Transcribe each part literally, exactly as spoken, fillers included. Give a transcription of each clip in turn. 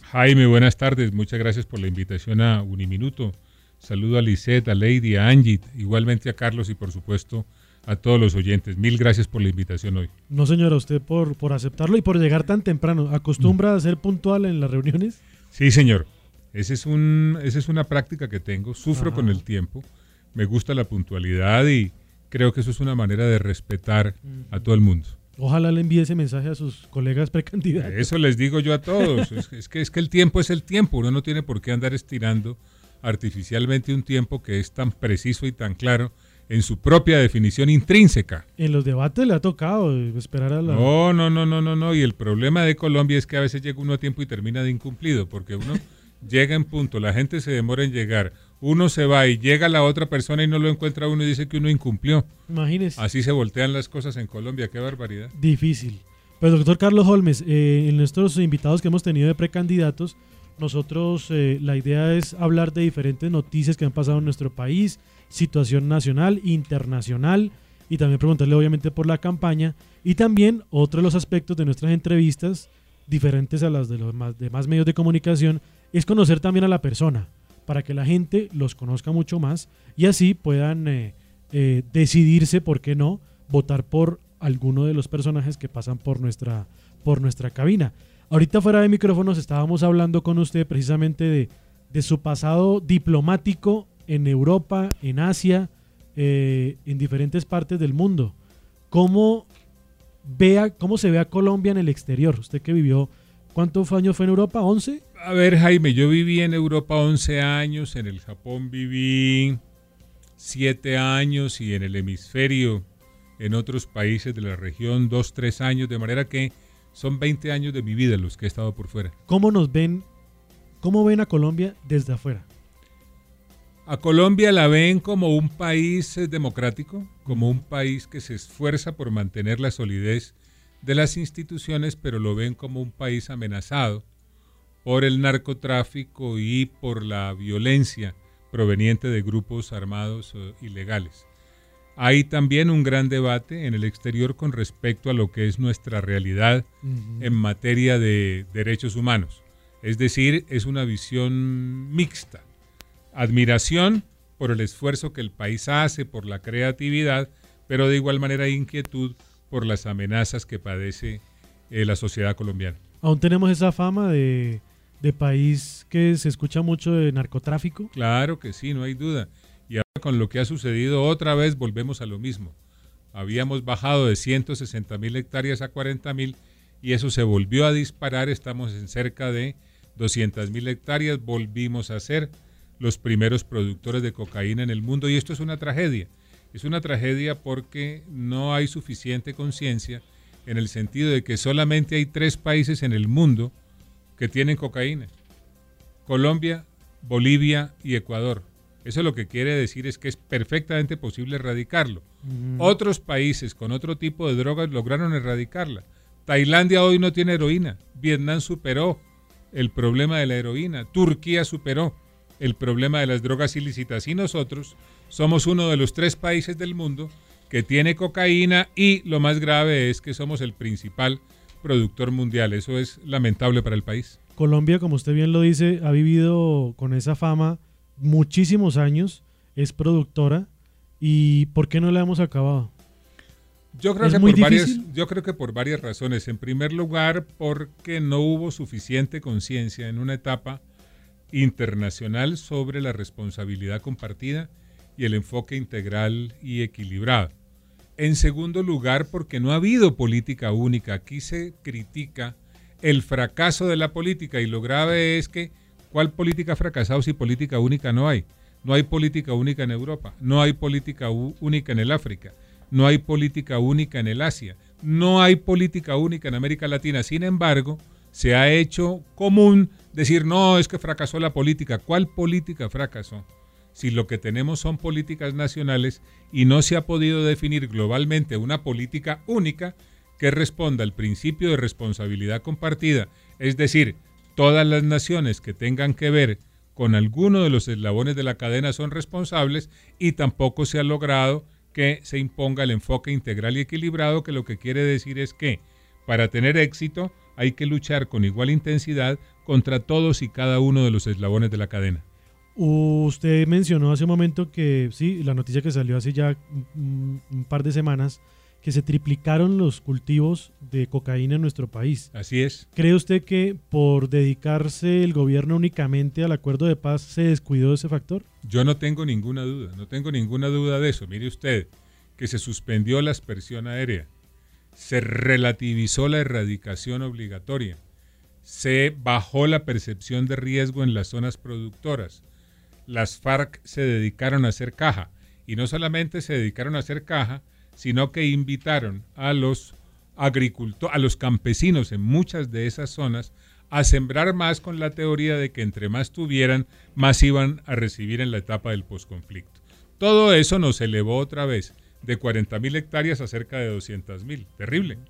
Jaime, buenas tardes. Muchas gracias por la invitación a Uniminuto. Saludo a Lisette, a Lady, a Angie, igualmente a Carlos y por supuesto a todos los oyentes. Mil gracias por la invitación hoy. No, señora, usted por, por aceptarlo y por llegar tan temprano. ¿Acostumbra a ser puntual en las reuniones? Sí, señor. Ese es un, esa es una práctica que tengo. Sufro Ajá. con el tiempo. Me gusta la puntualidad y creo que eso es una manera de respetar a todo el mundo. Ojalá le envíe ese mensaje a sus colegas precandidatos. Eso les digo yo a todos. Es, es, que, es que el tiempo es el tiempo. Uno no tiene por qué andar estirando artificialmente un tiempo que es tan preciso y tan claro en su propia definición intrínseca. En los debates le ha tocado esperar a la... No, no, no, no, no, no. Y el problema de Colombia es que a veces llega uno a tiempo y termina de incumplido, porque uno llega en punto, la gente se demora en llegar, uno se va y llega la otra persona y no lo encuentra uno y dice que uno incumplió. Imagínese. Así se voltean las cosas en Colombia, qué barbaridad. Difícil. Pues doctor Carlos Holmes, eh, en nuestros invitados que hemos tenido de precandidatos, nosotros eh, la idea es hablar de diferentes noticias que han pasado en nuestro país, situación nacional, internacional, y también preguntarle obviamente por la campaña, y también otro de los aspectos de nuestras entrevistas, diferentes a las de los más, demás medios de comunicación, es conocer también a la persona, para que la gente los conozca mucho más y así puedan eh, eh, decidirse, por qué no, votar por alguno de los personajes que pasan por nuestra, por nuestra cabina. Ahorita fuera de micrófonos estábamos hablando con usted precisamente de, de su pasado diplomático en Europa, en Asia, eh, en diferentes partes del mundo. ¿Cómo, vea, ¿Cómo se ve a Colombia en el exterior? Usted que vivió, ¿cuántos años fue en Europa? ¿once? A ver, Jaime, yo viví en Europa once años, en el Japón viví siete años y en el hemisferio, en otros países de la región, dos, tres años, de manera que son veinte años de mi vida los que he estado por fuera. ¿Cómo nos ven, cómo ven a Colombia desde afuera? A Colombia la ven como un país eh, democrático, como un país que se esfuerza por mantener la solidez de las instituciones, pero lo ven como un país amenazado por el narcotráfico y por la violencia proveniente de grupos armados eh, ilegales. Hay también un gran debate en el exterior con respecto a lo que es nuestra realidad uh-huh. en materia de derechos humanos. Es decir, es una visión mixta. Admiración por el esfuerzo que el país hace, por la creatividad, pero de igual manera inquietud por las amenazas que padece eh, la sociedad colombiana. ¿Aún tenemos esa fama de, de país que se escucha mucho de narcotráfico? Claro que sí, no hay duda. Y ahora con lo que ha sucedido otra vez volvemos a lo mismo. Habíamos bajado de ciento sesenta mil hectáreas a cuarenta mil y eso se volvió a disparar. Estamos en cerca de doscientas mil hectáreas. Volvimos a ser los primeros productores de cocaína en el mundo y esto es una tragedia. Es una tragedia porque no hay suficiente conciencia en el sentido de que solamente hay tres países en el mundo que tienen cocaína. Colombia, Bolivia y Ecuador. Eso lo que quiere decir es que es perfectamente posible erradicarlo. Uh-huh. Otros países con otro tipo de drogas lograron erradicarla. Tailandia hoy no tiene heroína. Vietnam superó el problema de la heroína. Turquía superó el problema de las drogas ilícitas. Y nosotros somos uno de los tres países del mundo que tiene cocaína y lo más grave es que somos el principal productor mundial. Eso es lamentable para el país. Colombia, como usted bien lo dice, ha vivido con esa fama muchísimos años, es productora, ¿y por qué no la hemos acabado? Yo creo, que por varias, yo creo que por varias razones. En primer lugar, porque no hubo suficiente conciencia en una etapa internacional sobre la responsabilidad compartida y el enfoque integral y equilibrado. En segundo lugar, porque no ha habido política única. Aquí se critica el fracaso de la política y lo grave es que ¿cuál política ha fracasado si política única no hay? No hay política única en Europa, no hay política única en el África, no hay política única en el Asia, no hay política única en América Latina. Sin embargo, se ha hecho común decir, no, es que fracasó la política. ¿Cuál política fracasó? Si lo que tenemos son políticas nacionales y no se ha podido definir globalmente una política única que responda al principio de responsabilidad compartida, es decir, todas las naciones que tengan que ver con alguno de los eslabones de la cadena son responsables y tampoco se ha logrado que se imponga el enfoque integral y equilibrado, que lo que quiere decir es que para tener éxito hay que luchar con igual intensidad contra todos y cada uno de los eslabones de la cadena. Usted mencionó hace un momento que, sí, la noticia que salió hace ya un, un par de semanas, que se triplicaron los cultivos de cocaína en nuestro país. Así es. ¿Cree usted que por dedicarse el gobierno únicamente al acuerdo de paz se descuidó de ese factor? Yo no tengo ninguna duda, no tengo ninguna duda de eso. Mire usted, que se suspendió la aspersión aérea, se relativizó la erradicación obligatoria, se bajó la percepción de riesgo en las zonas productoras, las FARC se dedicaron a hacer caja, y no solamente se dedicaron a hacer caja, sino que invitaron a los agricultores, a los campesinos en muchas de esas zonas a sembrar más con la teoría de que entre más tuvieran, más iban a recibir en la etapa del posconflicto. Todo eso nos elevó otra vez de cuarenta mil hectáreas a cerca de doscientas mil. Terrible.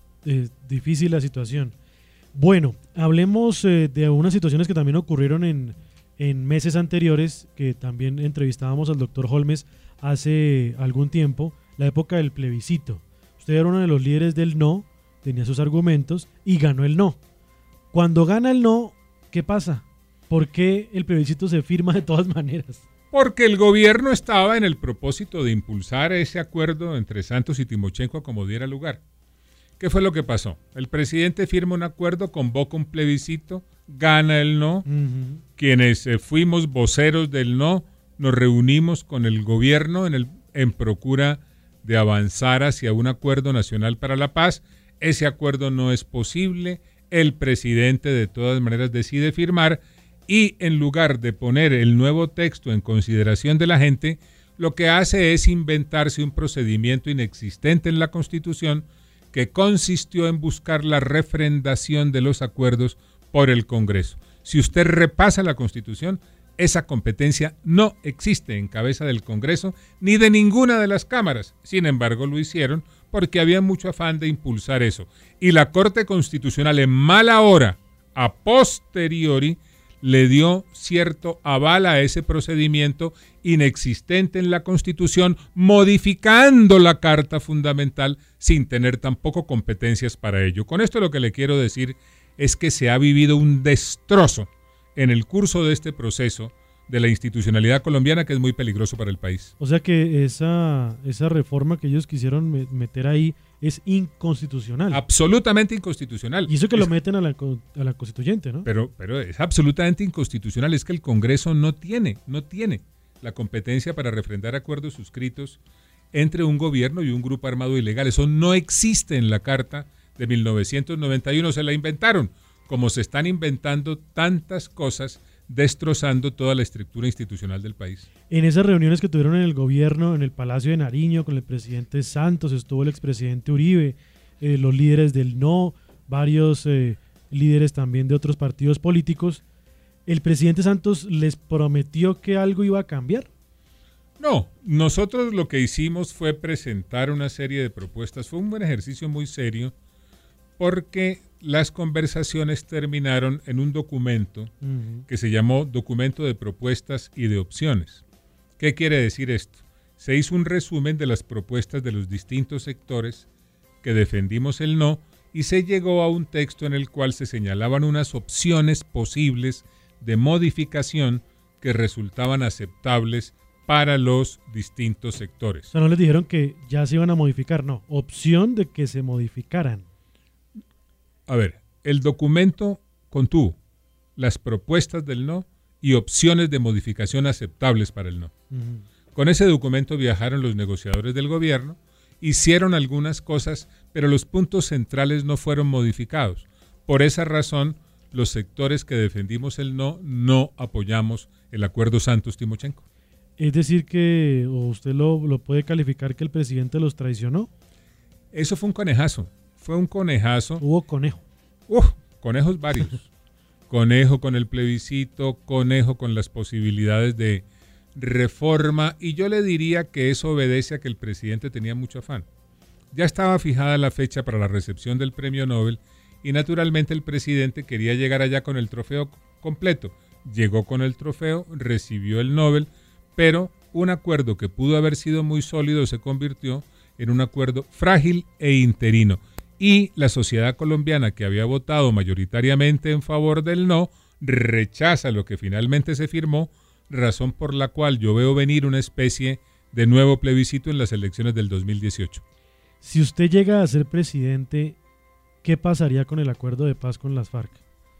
Es difícil la situación. Bueno, hablemos eh, de algunas situaciones que también ocurrieron en, en meses anteriores, que también entrevistábamos al doctor Holmes hace algún tiempo, la época del plebiscito. Usted era uno de los líderes del no, tenía sus argumentos y ganó el no. Cuando gana el no, ¿qué pasa? ¿Por qué el plebiscito se firma de todas maneras? Porque el gobierno estaba en el propósito de impulsar ese acuerdo entre Santos y Timochenko a como diera lugar. ¿Qué fue lo que pasó? El presidente firma un acuerdo, convoca un plebiscito, gana el no. Uh-huh. Quienes eh, fuimos voceros del no, nos reunimos con el gobierno en, el, en procura de avanzar hacia un acuerdo nacional para la paz. Ese acuerdo no es posible. El presidente de todas maneras decide firmar y en lugar de poner el nuevo texto en consideración de la gente, lo que hace es inventarse un procedimiento inexistente en la Constitución que consistió en buscar la refrendación de los acuerdos por el Congreso. Si usted repasa la Constitución, esa competencia no existe en cabeza del Congreso ni de ninguna de las cámaras. Sin embargo, lo hicieron porque había mucho afán de impulsar eso. Y la Corte Constitucional, en mala hora, a posteriori, le dio cierto aval a ese procedimiento inexistente en la Constitución, modificando la Carta Fundamental sin tener tampoco competencias para ello. Con esto lo que le quiero decir es que se ha vivido un destrozo en el curso de este proceso de la institucionalidad colombiana que es muy peligroso para el país. O sea que esa, esa reforma que ellos quisieron meter ahí es inconstitucional. Absolutamente inconstitucional. Y eso que es, lo meten a la, a la constituyente, ¿no? Pero, pero es absolutamente inconstitucional. Es que el Congreso no tiene, no tiene la competencia para refrendar acuerdos suscritos entre un gobierno y un grupo armado ilegal. Eso no existe en la Carta de mil novecientos noventa y uno. Se la inventaron, como se están inventando tantas cosas, destrozando toda la estructura institucional del país. En esas reuniones que tuvieron en el gobierno, en el Palacio de Nariño, con el presidente Santos, estuvo el expresidente Uribe, eh, los líderes del no, varios eh, líderes también de otros partidos políticos. ¿El presidente Santos les prometió que algo iba a cambiar? No, nosotros lo que hicimos fue presentar una serie de propuestas. Fue un buen ejercicio muy serio porque las conversaciones terminaron en un documento uh-huh. que se llamó Documento de Propuestas y de Opciones. ¿Qué quiere decir esto? Se hizo un resumen de las propuestas de los distintos sectores que defendimos el no y se llegó a un texto en el cual se señalaban unas opciones posibles de modificación que resultaban aceptables para los distintos sectores. O sea, no les dijeron que ya se iban a modificar, no, opción de que se modificaran. A ver, el documento contuvo las propuestas del no y opciones de modificación aceptables para el no. Uh-huh. Con ese documento viajaron los negociadores del gobierno, hicieron algunas cosas, pero los puntos centrales no fueron modificados. Por esa razón, los sectores que defendimos el no, no apoyamos el acuerdo Santos-Timochenko. Es decir que, o usted lo, lo puede calificar que el presidente los traicionó. Eso fue un conejazo. Fue un conejazo. Hubo conejo. Uf, conejos varios. Conejo con el plebiscito, conejo con las posibilidades de reforma. Y yo le diría que eso obedece a que el presidente tenía mucho afán. Ya estaba fijada la fecha para la recepción del premio Nobel y naturalmente el presidente quería llegar allá con el trofeo completo. Llegó con el trofeo, recibió el Nobel, pero un acuerdo que pudo haber sido muy sólido se convirtió en un acuerdo frágil e interino. y la sociedad colombiana, que había votado mayoritariamente en favor del no, rechaza lo que finalmente se firmó, razón por la cual yo veo venir una especie de nuevo plebiscito en las elecciones del dos mil dieciocho. Si usted llega a ser presidente, ¿qué pasaría con el acuerdo de paz con las FARC?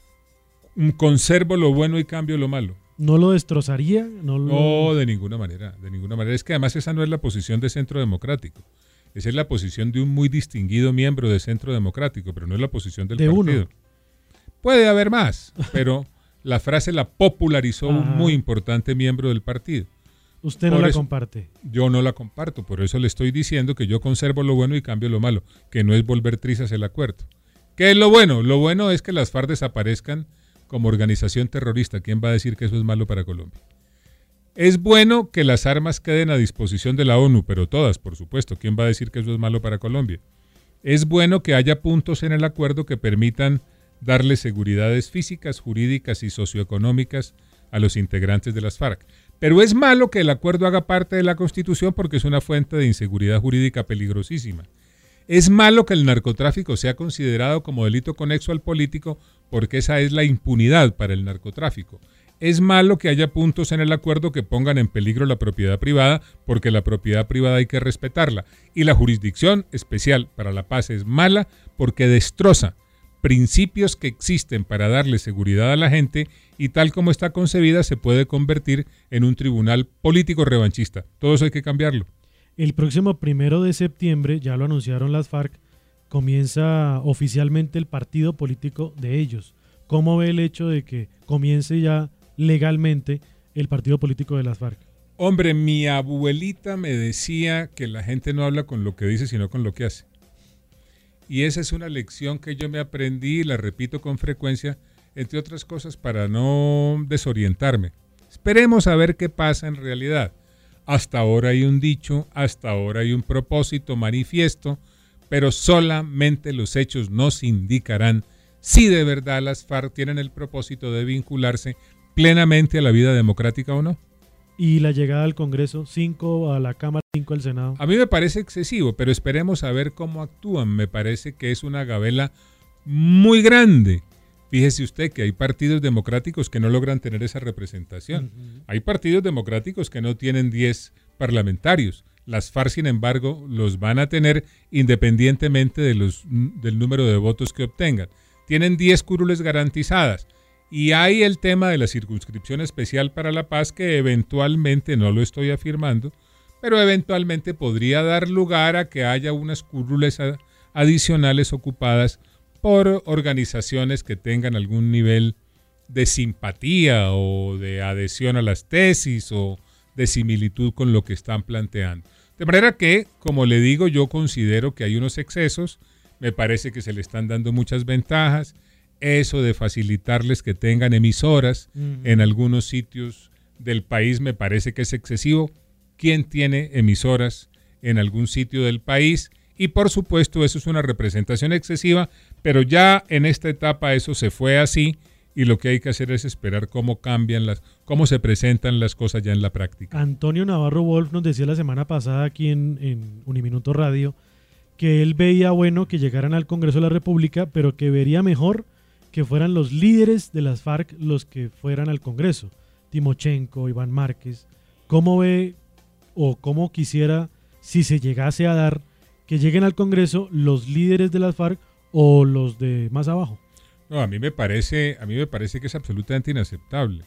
Conservo lo bueno y cambio lo malo. ¿No lo destrozaría? No, lo... no, de ninguna manera, de ninguna manera. Es que además esa no es la posición de Centro Democrático. Esa es la posición de un muy distinguido miembro de Centro Democrático, pero no es la posición del de partido. Uno. Puede haber más, pero la frase la popularizó Ajá. un muy importante miembro del partido. Usted no por la eso, comparte. Yo no la comparto, por eso le estoy diciendo que yo conservo lo bueno y cambio lo malo, que no es volver trizas el acuerdo. ¿Qué es lo bueno? Lo bueno es que las FARC desaparezcan como organización terrorista. ¿Quién va a decir que eso es malo para Colombia? Es bueno que las armas queden a disposición de la ONU, pero todas, por supuesto. ¿Quién va a decir que eso es malo para Colombia? Es bueno que haya puntos en el acuerdo que permitan darle seguridades físicas, jurídicas y socioeconómicas a los integrantes de las FARC. Pero es malo que el acuerdo haga parte de la Constitución porque es una fuente de inseguridad jurídica peligrosísima. Es malo que el narcotráfico sea considerado como delito conexo al político porque esa es la impunidad para el narcotráfico. Es malo que haya puntos en el acuerdo que pongan en peligro la propiedad privada porque la propiedad privada hay que respetarla. Y la jurisdicción especial para la paz es mala porque destroza principios que existen para darle seguridad a la gente y tal como está concebida se puede convertir en un tribunal político revanchista. Todo eso hay que cambiarlo. El próximo primero de septiembre, ya lo anunciaron las FARC, comienza oficialmente el partido político de ellos. ¿Cómo ve el hecho de que comience ya legalmente el partido político de las FARC? Hombre, mi abuelita me decía que la gente no habla con lo que dice, sino con lo que hace. Y esa es una lección que yo me aprendí y la repito con frecuencia, entre otras cosas, para no desorientarme. Esperemos a ver qué pasa en realidad. Hasta ahora hay un dicho, hasta ahora hay un propósito manifiesto, pero solamente los hechos nos indicarán si de verdad las FARC tienen el propósito de vincularse plenamente a la vida democrática o no. Y la llegada al Congreso, cinco a la Cámara, cinco al Senado. A mí me parece excesivo, pero esperemos a ver cómo actúan. Me parece que es una gabela muy grande. Fíjese usted que hay partidos democráticos que no logran tener esa representación. Uh-huh. Hay partidos democráticos que no tienen diez parlamentarios. Las FARC, sin embargo, los van a tener independientemente de los, del número de votos que obtengan. Tienen diez curules garantizadas. Y hay el tema de la circunscripción especial para la paz que eventualmente, no lo estoy afirmando, pero eventualmente podría dar lugar a que haya unas curules adicionales ocupadas por organizaciones que tengan algún nivel de simpatía o de adhesión a las tesis o de similitud con lo que están planteando. De manera que, como le digo, yo considero que hay unos excesos, me parece que se le están dando muchas ventajas. Eso de facilitarles que tengan emisoras uh-huh. en algunos sitios del país me parece que es excesivo. ¿Quién tiene emisoras en algún sitio del país? Y por supuesto eso es una representación excesiva, pero ya en esta etapa eso se fue así y lo que hay que hacer es esperar cómo cambian las, cómo se presentan las cosas ya en la práctica. Antonio Navarro Wolf nos decía la semana pasada aquí en, en Uniminuto Radio que él veía bueno que llegaran al Congreso de la República, pero que vería mejor que fueran los líderes de las FARC los que fueran al Congreso, Timochenko, Iván Márquez. ¿Cómo ve o cómo quisiera, si se llegase a dar, que lleguen al Congreso los líderes de las FARC o los de más abajo? No, a mí me parece, a mí me parece que es absolutamente inaceptable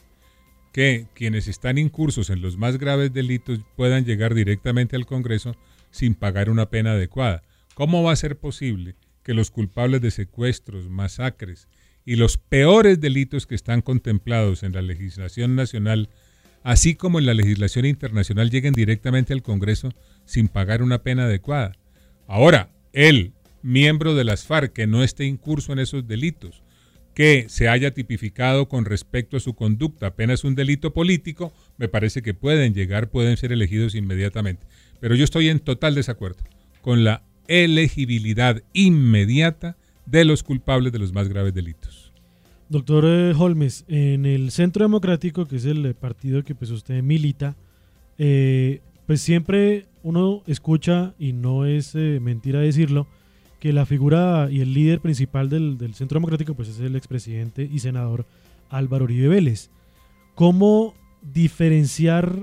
que quienes están incursos en los más graves delitos puedan llegar directamente al Congreso sin pagar una pena adecuada. ¿Cómo va a ser posible que los culpables de secuestros, masacres y los peores delitos que están contemplados en la legislación nacional, así como en la legislación internacional, lleguen directamente al Congreso sin pagar una pena adecuada? Ahora, él, miembro de las FARC, que no esté incurso en esos delitos, que se haya tipificado con respecto a su conducta apenas un delito político, me parece que pueden llegar, pueden ser elegidos inmediatamente. Pero yo estoy en total desacuerdo con la elegibilidad inmediata de los culpables de los más graves delitos. Doctor eh, Holmes, en el Centro Democrático, que es el eh, partido que pues usted milita, eh, pues siempre uno escucha, y no es eh, mentira decirlo, que la figura y el líder principal del, del Centro Democrático pues es el expresidente y senador Álvaro Uribe Vélez. ¿Cómo diferenciar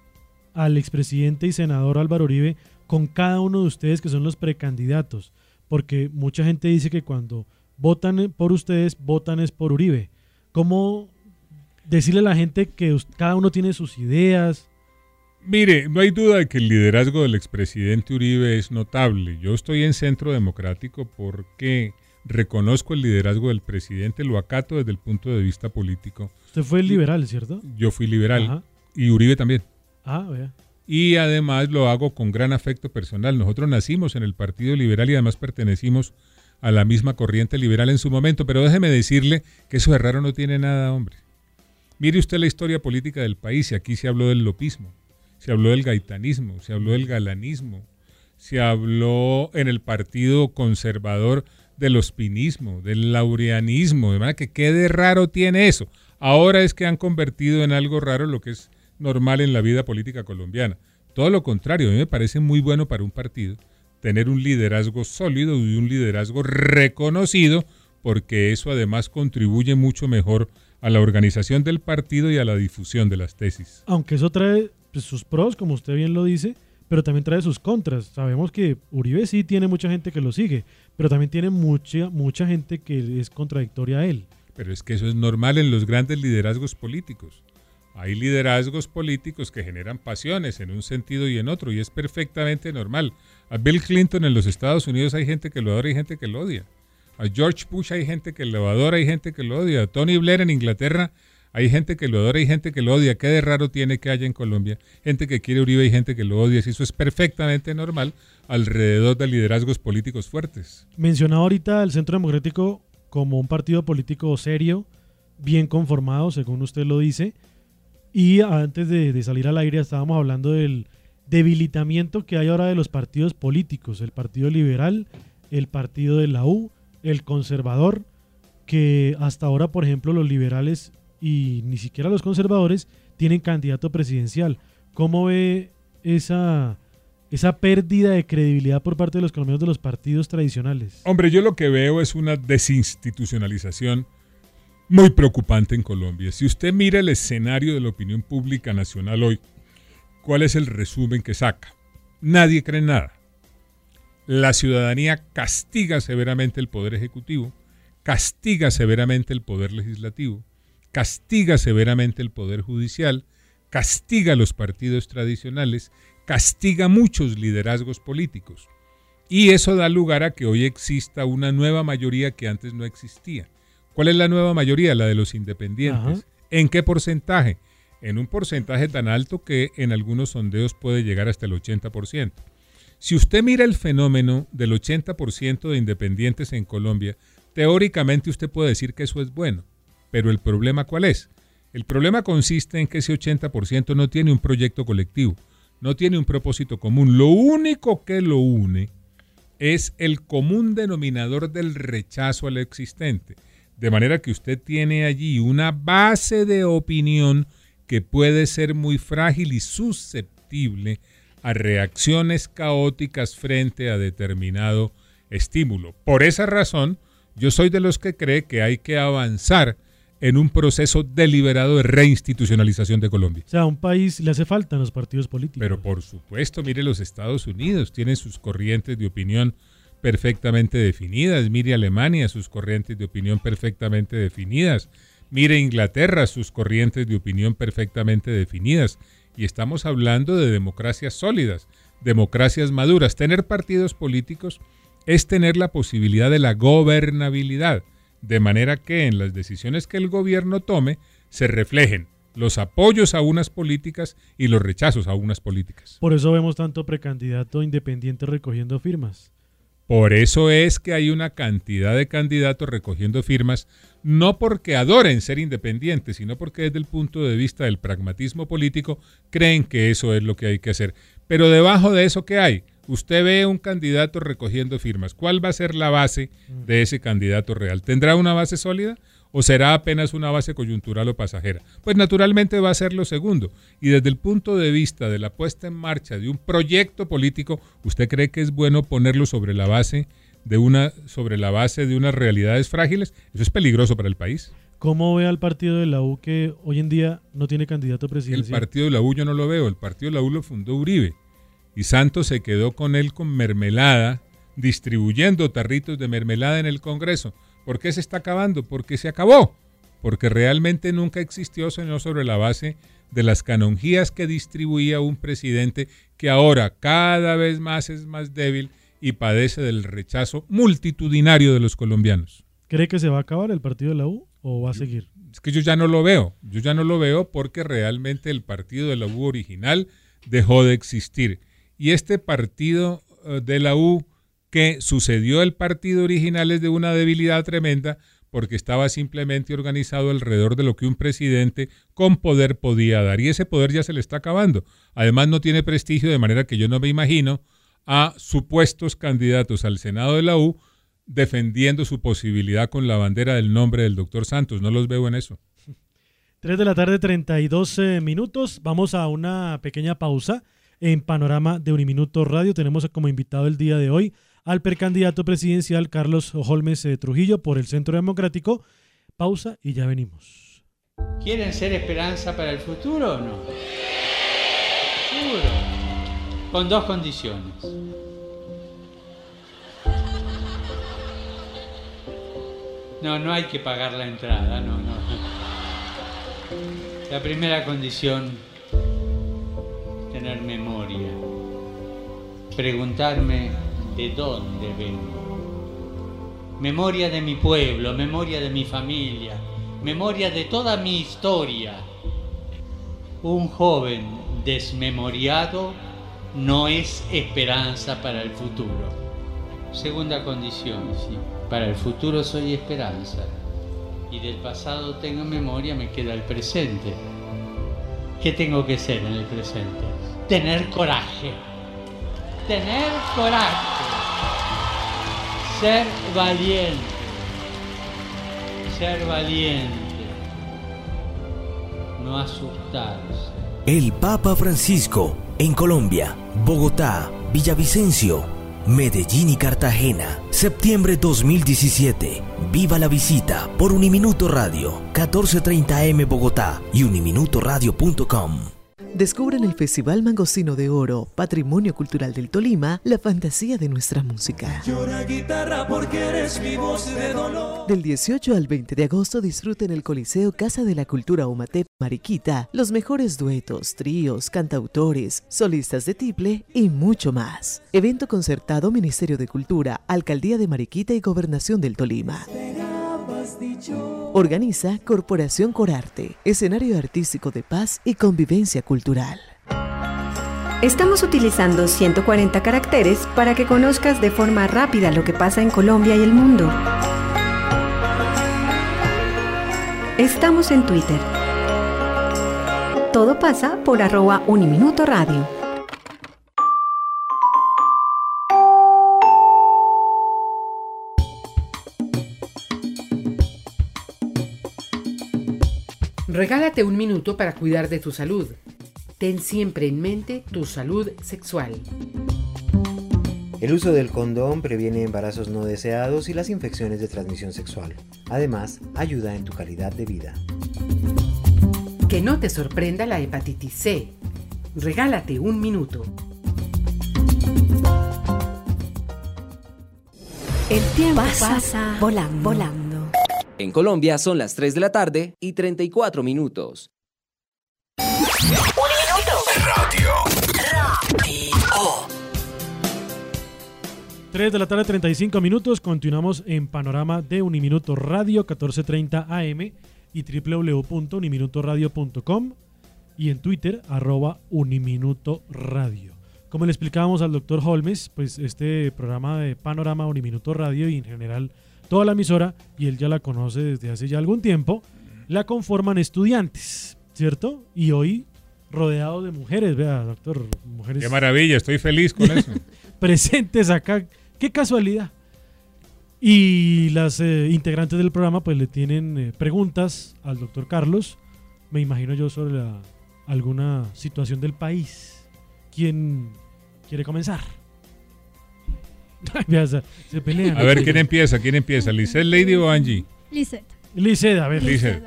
al expresidente y senador Álvaro Uribe con cada uno de ustedes que son los precandidatos? Porque mucha gente dice que cuando votan por ustedes, votan es por Uribe. ¿Cómo decirle a la gente que cada uno tiene sus ideas? Mire, no hay duda de que el liderazgo del expresidente Uribe es notable. Yo estoy en Centro Democrático porque reconozco el liderazgo del presidente, lo acato desde el punto de vista político. Usted fue liberal, ¿cierto? Yo fui liberal. Ajá. Y Uribe también. Ah, vea. Y además lo hago con gran afecto personal. Nosotros nacimos en el Partido Liberal y además pertenecimos a la misma corriente liberal en su momento, pero déjeme decirle que eso de raro no tiene nada, hombre. Mire usted la historia política del país y aquí se habló del lopismo, se habló del gaitanismo, se habló del galanismo, se habló en el Partido Conservador del ospinismo, del laureanismo, de manera que qué de raro tiene eso. Ahora es que han convertido en algo raro lo que es normal en la vida política colombiana. Todo lo contrario, a mí me parece muy bueno para un partido tener un liderazgo sólido y un liderazgo reconocido, porque eso además contribuye mucho mejor a la organización del partido y a la difusión de las tesis. Aunque eso trae pues, sus pros, como usted bien lo dice, pero también trae sus contras. Sabemos que Uribe sí tiene mucha gente que lo sigue, pero también tiene mucha, mucha gente que es contradictoria a él. Pero es que eso es normal en los grandes liderazgos políticos. Hay liderazgos políticos que generan pasiones en un sentido y en otro, y es perfectamente normal. A Bill Clinton en los Estados Unidos hay gente que lo adora y gente que lo odia. A George Bush hay gente que lo adora y gente que lo odia. A Tony Blair en Inglaterra hay gente que lo adora y gente que lo odia. ¿Qué de raro tiene que haya en Colombia? Gente que quiere Uribe y gente que lo odia. Eso es perfectamente normal alrededor de liderazgos políticos fuertes. Mencionaba ahorita el Centro Democrático como un partido político serio, bien conformado, según usted lo dice. Y antes de, de salir al aire estábamos hablando del debilitamiento que hay ahora de los partidos políticos, el Partido Liberal, el Partido de la U, el Conservador, que hasta ahora, por ejemplo, los liberales y ni siquiera los conservadores tienen candidato presidencial. ¿Cómo ve esa, esa pérdida de credibilidad por parte de los colombianos de los partidos tradicionales? Hombre, yo lo que veo es una desinstitucionalización muy preocupante en Colombia. Si usted mira el escenario de la opinión pública nacional hoy, ¿cuál es el resumen que saca? Nadie cree en nada. La ciudadanía castiga severamente el Poder Ejecutivo, castiga severamente el Poder Legislativo, castiga severamente el Poder Judicial, castiga a los partidos tradicionales, castiga muchos liderazgos políticos. Y eso da lugar a que hoy exista una nueva mayoría que antes no existía. ¿Cuál es la nueva mayoría? La de los independientes. Ajá. ¿En qué porcentaje? En un porcentaje tan alto que en algunos sondeos puede llegar hasta el ochenta por ciento. Si usted mira el fenómeno del ochenta por ciento de independientes en Colombia, teóricamente usted puede decir que eso es bueno. Pero ¿el problema cuál es? El problema consiste en que ese ochenta por ciento no tiene un proyecto colectivo, no tiene un propósito común. Lo único que lo une es el común denominador del rechazo a lo existente. De manera que usted tiene allí una base de opinión que puede ser muy frágil y susceptible a reacciones caóticas frente a determinado estímulo. Por esa razón, yo soy de los que cree que hay que avanzar en un proceso deliberado de reinstitucionalización de Colombia. O sea, a un país le hace falta los partidos políticos. Pero por supuesto, mire los Estados Unidos, tienen sus corrientes de opinión perfectamente definidas. Mire Alemania, sus corrientes de opinión perfectamente definidas. Mire Inglaterra, sus corrientes de opinión perfectamente definidas. Y estamos hablando de democracias sólidas, democracias maduras. Tener partidos políticos es tener la posibilidad de la gobernabilidad, de manera que en las decisiones que el gobierno tome se reflejen los apoyos a unas políticas y los rechazos a unas políticas. Por eso vemos tanto precandidato independiente recogiendo firmas. Por eso es que hay una cantidad de candidatos recogiendo firmas, no porque adoren ser independientes, sino porque desde el punto de vista del pragmatismo político creen que eso es lo que hay que hacer. Pero debajo de eso, ¿qué hay? Usted ve un candidato recogiendo firmas. ¿Cuál va a ser la base de ese candidato real? ¿Tendrá una base sólida o será apenas una base coyuntural o pasajera? Pues naturalmente va a ser lo segundo. Y desde el punto de vista de la puesta en marcha de un proyecto político, ¿usted cree que es bueno ponerlo sobre la base de una, sobre la base de unas realidades frágiles, eso es peligroso para el país. ¿Cómo ve al partido de la U que hoy en día no tiene candidato presidencial? El partido de la U yo no lo veo, el partido de la U lo fundó Uribe y Santos se quedó con él con mermelada, distribuyendo tarritos de mermelada en el Congreso. ¿Por qué se está acabando? Porque se acabó, porque realmente nunca existió sino sobre la base de las canonjías que distribuía un presidente que ahora cada vez más es más débil y padece del rechazo multitudinario de los colombianos. ¿Cree que se va a acabar el partido de la U o va a seguir? Es que yo ya no lo veo, yo ya no lo veo porque realmente el partido de la U original dejó de existir. Y este partido uh, de la U que sucedió el partido original es de una debilidad tremenda porque estaba simplemente organizado alrededor de lo que un presidente con poder podía dar. Y ese poder ya se le está acabando. Además no tiene prestigio, de manera que yo no me imagino a supuestos candidatos al Senado de la U defendiendo su posibilidad con la bandera del nombre del doctor Santos. No los veo en eso. tres de la tarde, treinta y dos minutos. Vamos a una pequeña pausa en Panorama de Uniminuto Radio. Tenemos como invitado el día de hoy al precandidato presidencial Carlos Holmes eh, Trujillo por el Centro Democrático. Pausa y ya venimos. ¿Quieren ser esperanza para el futuro o no? Seguro. Con dos condiciones. No, no hay que pagar la entrada, no, no. La primera condición, tener memoria. Preguntarme de dónde vengo. Memoria de mi pueblo, memoria de mi familia, memoria de toda mi historia. Un joven desmemoriado no es esperanza para el futuro. Segunda condición, sí. Para el futuro soy esperanza. Y del pasado tengo memoria, me queda el presente. ¿Qué tengo que ser en el presente? Tener coraje. Tener coraje. Ser valiente. Ser valiente. No asustarse. El Papa Francisco en Colombia, Bogotá, Villavicencio, Medellín y Cartagena, septiembre dos mil diecisiete. Viva la visita por Uniminuto Radio, catorce treinta A M Bogotá y uniminuto radio punto com. Descubran el Festival Mangostino de Oro, Patrimonio Cultural del Tolima, la fantasía de nuestra música. Llora guitarra porque eres mi voz de dolor. Del dieciocho al veinte de agosto disfruten el Coliseo Casa de la Cultura Umatep Mariquita, los mejores duetos, tríos, cantautores, solistas de tiple y mucho más. Evento concertado Ministerio de Cultura, Alcaldía de Mariquita y Gobernación del Tolima. Organiza Corporación Corarte, escenario artístico de paz y convivencia cultural. Estamos utilizando ciento cuarenta caracteres para que conozcas de forma rápida lo que pasa en Colombia y el mundo. Estamos en Twitter. Todo pasa por arroba Uniminuto Radio. Regálate un minuto para cuidar de tu salud. Ten siempre en mente tu salud sexual. El uso del condón previene embarazos no deseados y las infecciones de transmisión sexual. Además, ayuda en tu calidad de vida. Que no te sorprenda la hepatitis C. Regálate un minuto. El tiempo pasa, pasa volando. volando. En Colombia son las tres de la tarde y treinta y cuatro minutos. Uniminuto Radio. Radio. tres de la tarde, treinta y cinco minutos. Continuamos en Panorama de Uniminuto Radio, catorce treinta A M y doble u doble u doble u punto uniminuto radio punto com y en Twitter, arroba Uniminuto Radio. Como le explicábamos al doctor Holmes, pues este programa de Panorama Uniminuto Radio y en general toda la emisora, y él ya la conoce desde hace ya algún tiempo, la conforman estudiantes, ¿cierto? Y hoy rodeado de mujeres, vea, doctor, mujeres. Qué maravilla, estoy feliz con eso. Presentes acá, qué casualidad. Y las eh, integrantes del programa pues le tienen eh, preguntas al doctor Carlos, me imagino yo, sobre la, alguna situación del país. ¿Quién quiere comenzar? se, se pelean. A ver, ¿quién empieza? ¿Quién empieza? ¿Lisette, Lady o Angie? Lisette. Lisette, a ver. Lisette.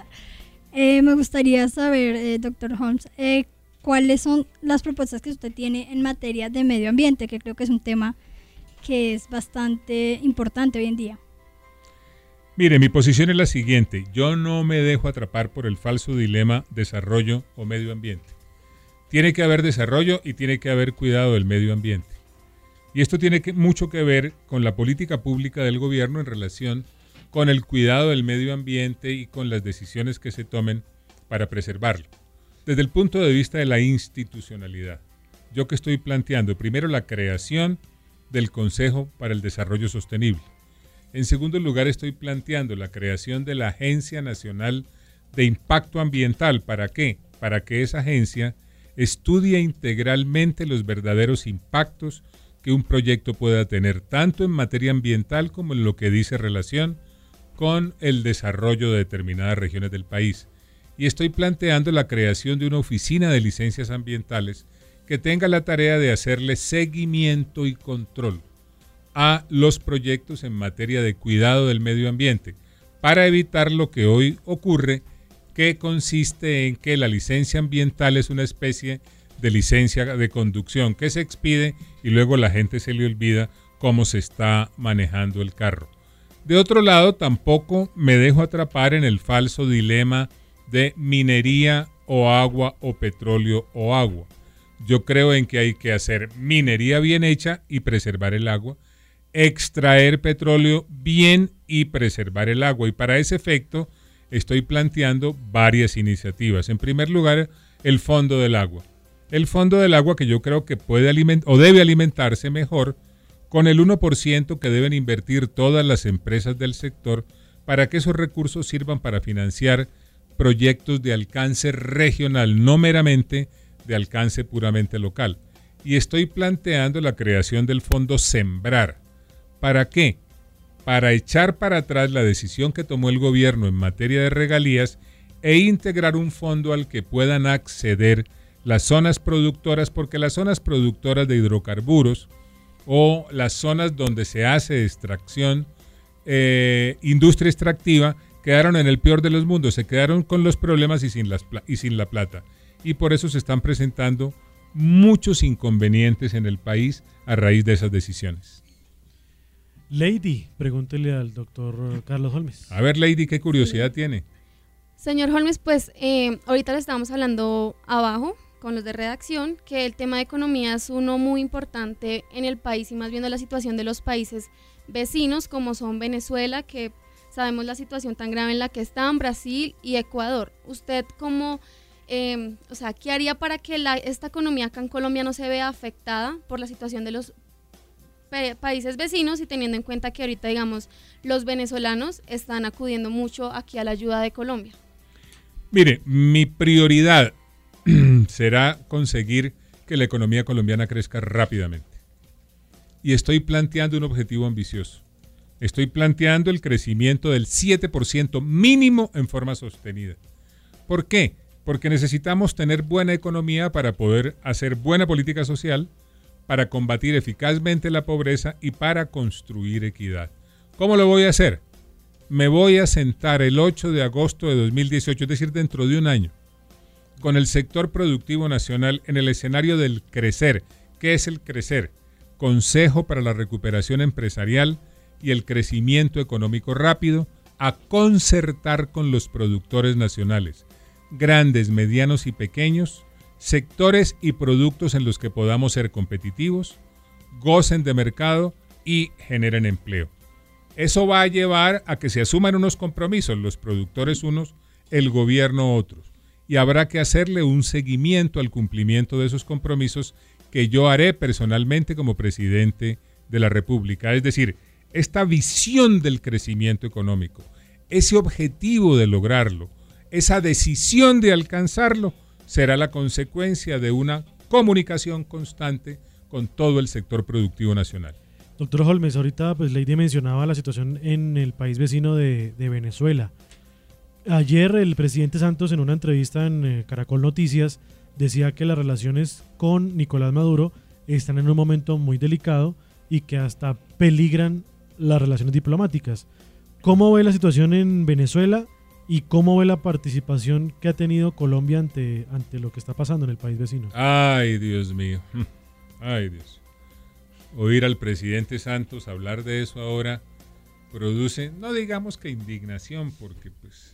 Eh, me gustaría saber, eh, doctor Holmes, eh, cuáles son las propuestas que usted tiene en materia de medio ambiente, que creo que es un tema que es bastante importante hoy en día. Mire, mi posición es la siguiente. Yo no me dejo atrapar por el falso dilema desarrollo o medio ambiente. Tiene que haber desarrollo y tiene que haber cuidado del medio ambiente. Y esto tiene que, mucho que ver con la política pública del gobierno en relación con el cuidado del medio ambiente y con las decisiones que se tomen para preservarlo. Desde el punto de vista de la institucionalidad, yo que estoy planteando, primero, la creación del Consejo para el Desarrollo Sostenible. En segundo lugar, estoy planteando la creación de la Agencia Nacional de Impacto Ambiental. ¿Para qué? Para que esa agencia estudie integralmente los verdaderos impactos que un proyecto pueda tener, tanto en materia ambiental como en lo que dice relación con el desarrollo de determinadas regiones del país. Y estoy planteando la creación de una oficina de licencias ambientales que tenga la tarea de hacerle seguimiento y control a los proyectos en materia de cuidado del medio ambiente, para evitar lo que hoy ocurre, que consiste en que la licencia ambiental es una especie de licencia de conducción que se expide y luego la gente se le olvida cómo se está manejando el carro. De otro lado, tampoco me dejo atrapar en el falso dilema de minería o agua o petróleo o agua. Yo creo en que hay que hacer minería bien hecha y preservar el agua, extraer petróleo bien y preservar el agua. Y para ese efecto estoy planteando varias iniciativas. En primer lugar, el Fondo del Agua. El Fondo del Agua, que yo creo que puede alimentar o debe alimentarse mejor con el uno por ciento que deben invertir todas las empresas del sector para que esos recursos sirvan para financiar proyectos de alcance regional, no meramente de alcance puramente local. Y estoy planteando la creación del Fondo Sembrar. ¿Para qué? Para echar para atrás la decisión que tomó el gobierno en materia de regalías e integrar un fondo al que puedan acceder las zonas productoras, porque las zonas productoras de hidrocarburos o las zonas donde se hace extracción, eh, industria extractiva, quedaron en el peor de los mundos, se quedaron con los problemas y sin, las, y sin la plata. Y por eso se están presentando muchos inconvenientes en el país a raíz de esas decisiones. Lady, pregúntele al doctor Carlos Holmes. A ver, Lady, ¿qué curiosidad sí. tiene? Señor Holmes, pues eh, ahorita le estábamos hablando abajo con los de redacción que el tema de economía es uno muy importante en el país y más viendo la situación de los países vecinos como son Venezuela, que sabemos la situación tan grave en la que están, Brasil y Ecuador. ¿Usted cómo, eh, o sea, qué haría para que la, esta economía acá en Colombia no se vea afectada por la situación de los países vecinos y teniendo en cuenta que ahorita, digamos, los venezolanos están acudiendo mucho aquí a la ayuda de Colombia? Mire, mi prioridad será conseguir que la economía colombiana crezca rápidamente. Y estoy planteando un objetivo ambicioso. Estoy planteando el crecimiento del siete por ciento mínimo en forma sostenida. ¿Por qué? Porque necesitamos tener buena economía para poder hacer buena política social, para combatir eficazmente la pobreza y para construir equidad. ¿Cómo lo voy a hacer? Me voy a sentar el ocho de agosto de dos mil dieciocho, es decir, dentro de un año, con el sector productivo nacional en el escenario del crecer. ¿Qué es el crecer? Consejo para la recuperación empresarial y el crecimiento económico rápido, a concertar con los productores nacionales, grandes, medianos y pequeños, sectores y productos en los que podamos ser competitivos, gocen de mercado y generen empleo. Eso va a llevar a que se asuman unos compromisos, los productores unos, el gobierno otros, y habrá que hacerle un seguimiento al cumplimiento de esos compromisos que yo haré personalmente como presidente de la República. Es decir, esta visión del crecimiento económico, ese objetivo de lograrlo, esa decisión de alcanzarlo, será la consecuencia de una comunicación constante con todo el sector productivo nacional. Doctor Holmes, ahorita pues Lady mencionaba la situación en el país vecino de, de Venezuela. Ayer el presidente Santos en una entrevista en eh, Caracol Noticias decía que las relaciones con Nicolás Maduro están en un momento muy delicado y que hasta peligran las relaciones diplomáticas. ¿Cómo ve la situación en Venezuela y cómo ve la participación que ha tenido Colombia ante, ante lo que está pasando en el país vecino? Ay, Dios mío. Ay, Dios. Oír al presidente Santos hablar de eso ahora produce, no digamos que indignación, porque pues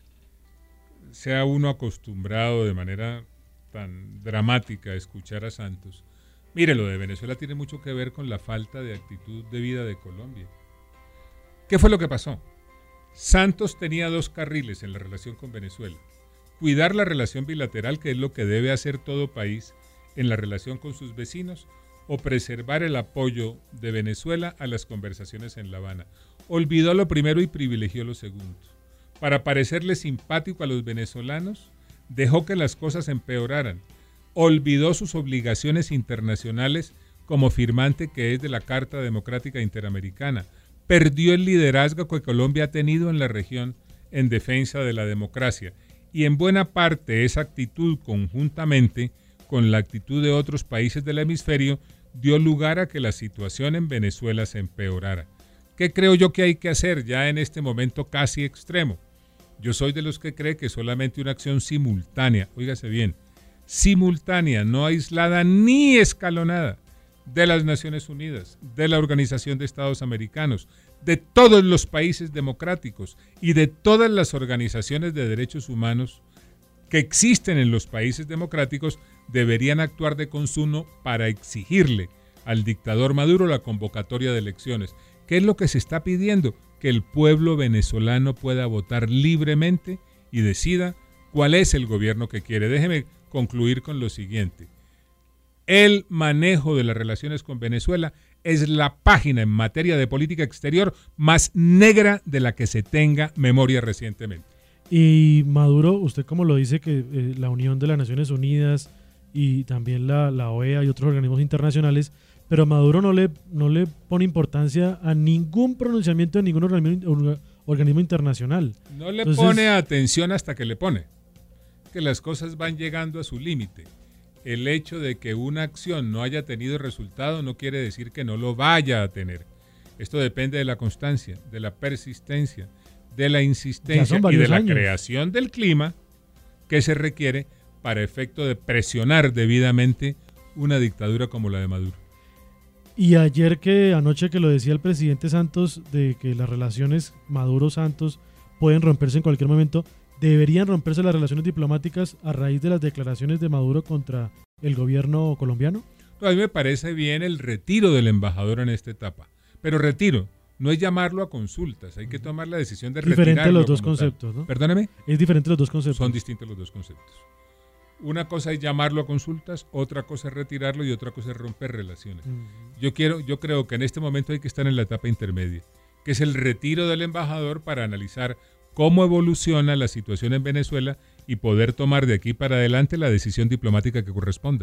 sea uno acostumbrado de manera tan dramática a escuchar a Santos. Mire, lo de Venezuela tiene mucho que ver con la falta de actitud de vida de Colombia. ¿Qué fue lo que pasó? Santos tenía dos carriles en la relación con Venezuela. Cuidar la relación bilateral, que es lo que debe hacer todo país en la relación con sus vecinos, o preservar el apoyo de Venezuela a las conversaciones en La Habana. Olvidó lo primero y privilegió lo segundo. Para parecerle simpático a los venezolanos, dejó que las cosas empeoraran. Olvidó sus obligaciones internacionales como firmante que es de la Carta Democrática Interamericana. Perdió el liderazgo que Colombia ha tenido en la región en defensa de la democracia. Y en buena parte esa actitud, conjuntamente con la actitud de otros países del hemisferio, dio lugar a que la situación en Venezuela se empeorara. ¿Qué creo yo que hay que hacer ya en este momento casi extremo? Yo soy de los que cree que solamente una acción simultánea, óigase bien, simultánea, no aislada ni escalonada, de las Naciones Unidas, de la Organización de Estados Americanos, de todos los países democráticos y de todas las organizaciones de derechos humanos que existen en los países democráticos, deberían actuar de consuno para exigirle al dictador Maduro la convocatoria de elecciones. ¿Qué es lo que se está pidiendo? Que el pueblo venezolano pueda votar libremente y decida cuál es el gobierno que quiere. Déjeme concluir con lo siguiente. El manejo de las relaciones con Venezuela es la página en materia de política exterior más negra de la que se tenga memoria recientemente. Y Maduro, usted como lo dice, que eh, la Unión de las Naciones Unidas y también la, la O E A y otros organismos internacionales, pero Maduro no le, no le pone importancia a ningún pronunciamiento de ningún organismo, organismo internacional. No le Entonces, pone atención hasta que le pone, que las cosas van llegando a su límite. El hecho de que una acción no haya tenido resultado no quiere decir que no lo vaya a tener. Esto depende de la constancia, de la persistencia, de la insistencia y de la años. creación del clima que se requiere para efecto de presionar debidamente una dictadura como la de Maduro. Y ayer que anoche que lo decía el presidente Santos de que las relaciones Maduro-Santos pueden romperse en cualquier momento, ¿deberían romperse las relaciones diplomáticas a raíz de las declaraciones de Maduro contra el gobierno colombiano? A mí me parece bien el retiro del embajador en esta etapa, pero retiro no es llamarlo a consultas, hay que tomar la decisión de retirarlo. Diferente los dos conceptos, tal. ¿no? Perdóneme. Es diferente los dos conceptos. Son distintos los dos conceptos. Una cosa es llamarlo a consultas, otra cosa es retirarlo y otra cosa es romper relaciones. Uh-huh. Yo quiero, yo creo que en este momento hay que estar en la etapa intermedia, que es el retiro del embajador para analizar cómo evoluciona la situación en Venezuela y poder tomar de aquí para adelante la decisión diplomática que corresponda.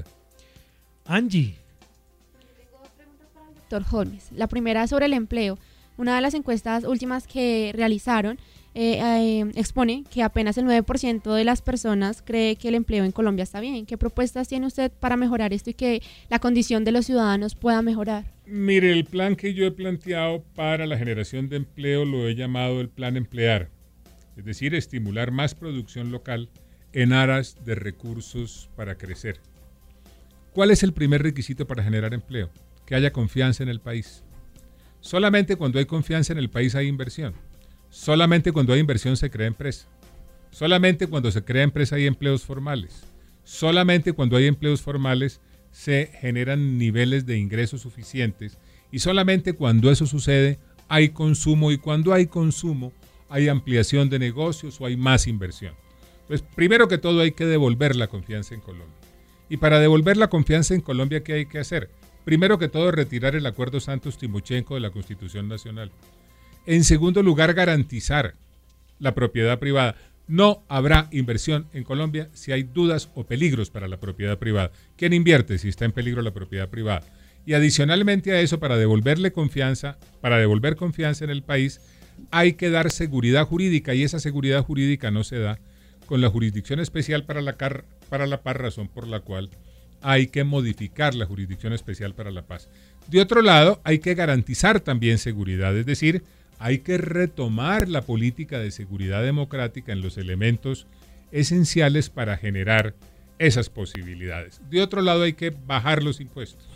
Angie. Tengo dos preguntas para el doctor Holmes. La primera sobre el empleo. Una de las encuestas últimas que realizaron eh, eh, expone que apenas el nueve por ciento de las personas cree que el empleo en Colombia está bien. ¿Qué propuestas tiene usted para mejorar esto y que la condición de los ciudadanos pueda mejorar? Mire, el plan que yo he planteado para la generación de empleo lo he llamado el plan Emplear. Es decir, estimular más producción local en aras de recursos para crecer. ¿Cuál es el primer requisito para generar empleo? Que haya confianza en el país. Solamente cuando hay confianza en el país hay inversión. Solamente cuando hay inversión se crea empresa. Solamente cuando se crea empresa hay empleos formales. Solamente cuando hay empleos formales se generan niveles de ingresos suficientes. Y solamente cuando eso sucede hay consumo. Y cuando hay consumo hay ampliación de negocios o hay más inversión. Entonces, primero que todo hay que devolver la confianza en Colombia. Y para devolver la confianza en Colombia, ¿qué hay que hacer? Primero que todo, retirar el acuerdo Santos-Timochenko de la Constitución Nacional. En segundo lugar, garantizar la propiedad privada. No habrá inversión en Colombia si hay dudas o peligros para la propiedad privada. ¿Quién invierte si está en peligro la propiedad privada? Y adicionalmente a eso, para devolverle confianza, para devolver confianza en el país, hay que dar seguridad jurídica, y esa seguridad jurídica no se da con la Jurisdicción Especial para la, car- para la Paz, razón por la cual hay que modificar la Jurisdicción Especial para la Paz. De otro lado, hay que garantizar también seguridad, es decir, hay que retomar la política de seguridad democrática en los elementos esenciales para generar esas posibilidades. De otro lado, hay que bajar los impuestos.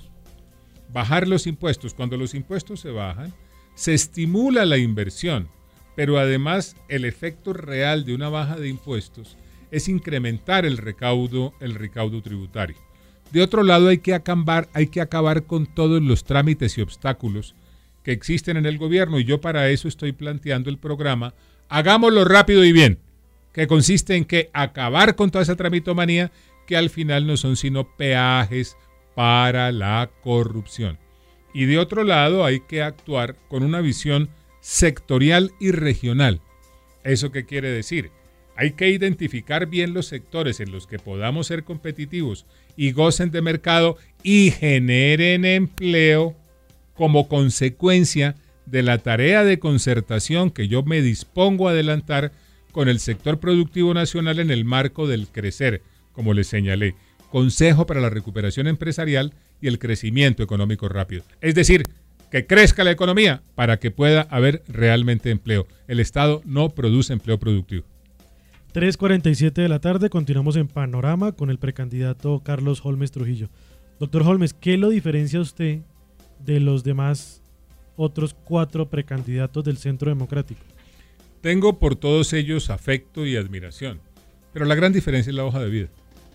Bajar los impuestos. Cuando los impuestos se bajan, se estimula la inversión, pero además el efecto real de una baja de impuestos es incrementar el recaudo, el recaudo tributario. De otro lado, hay que acabar, hay que acabar con todos los trámites y obstáculos que existen en el gobierno, y yo para eso estoy planteando el programa Hagámoslo rápido y bien, que consiste en que acabar con toda esa tramitomanía que al final no son sino peajes para la corrupción. Y de otro lado, hay que actuar con una visión sectorial y regional. ¿Eso qué quiere decir? Hay que identificar bien los sectores en los que podamos ser competitivos y gocen de mercado y generen empleo como consecuencia de la tarea de concertación que yo me dispongo a adelantar con el sector productivo nacional en el marco del crecer, como les señalé, Consejo para la Recuperación Empresarial y el Crecimiento Económico Rápido. Es decir, que crezca la economía para que pueda haber realmente empleo. El Estado no produce empleo productivo. tres cuarenta y siete de la tarde, continuamos en Panorama con el precandidato Carlos Holmes Trujillo. Doctor Holmes, ¿qué lo diferencia a usted de los demás otros cuatro precandidatos del Centro Democrático? Tengo por todos ellos afecto y admiración, pero la gran diferencia es la hoja de vida.